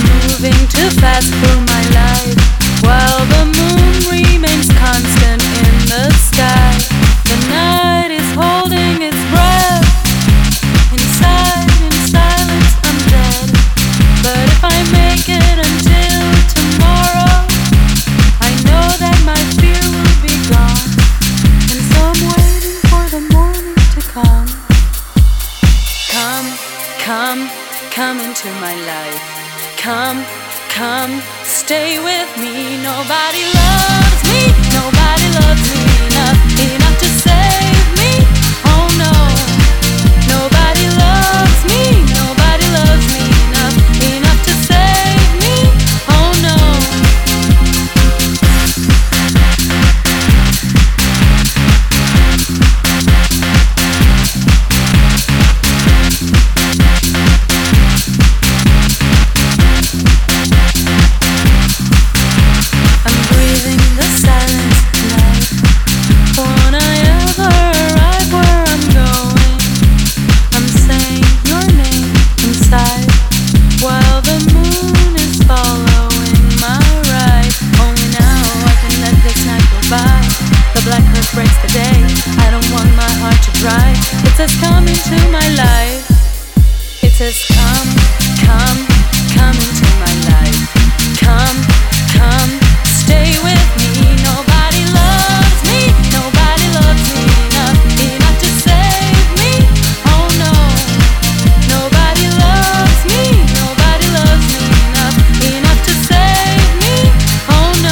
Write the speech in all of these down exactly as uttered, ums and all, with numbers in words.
moving too fast through my life, while the moon remains constant in the sky. The night is holding its breath. Inside, in silence, I'm dead. But if I make it until tomorrow, I know that my fear will be gone. And so I'm waiting for the morning to come. Come, come, come into my life. Come, come, stay with me. Nobody loves me, nobody loves me enough, enough to save me. Oh no, nobody loves me, nobody loves me enough, enough to save me. Oh no. Breaks the day. I don't want my heart to dry. It says come into my life. It says come, come, come into my life. Come, come, stay with me. Nobody loves me, nobody loves me enough, enough to save me. Oh no, nobody loves me, nobody loves me enough, enough to save me. Oh no.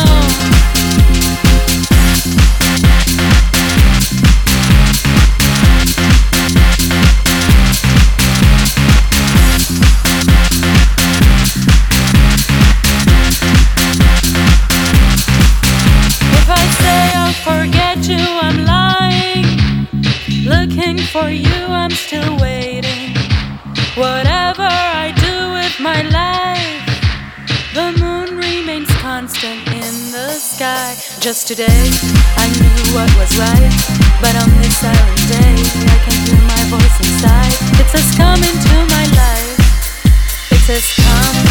Looking for you, I'm still waiting. Whatever I do with my life, the moon remains constant in the sky. Just today, I knew what was right, but on this silent day, I can hear my voice inside. It says come into my life. It says come.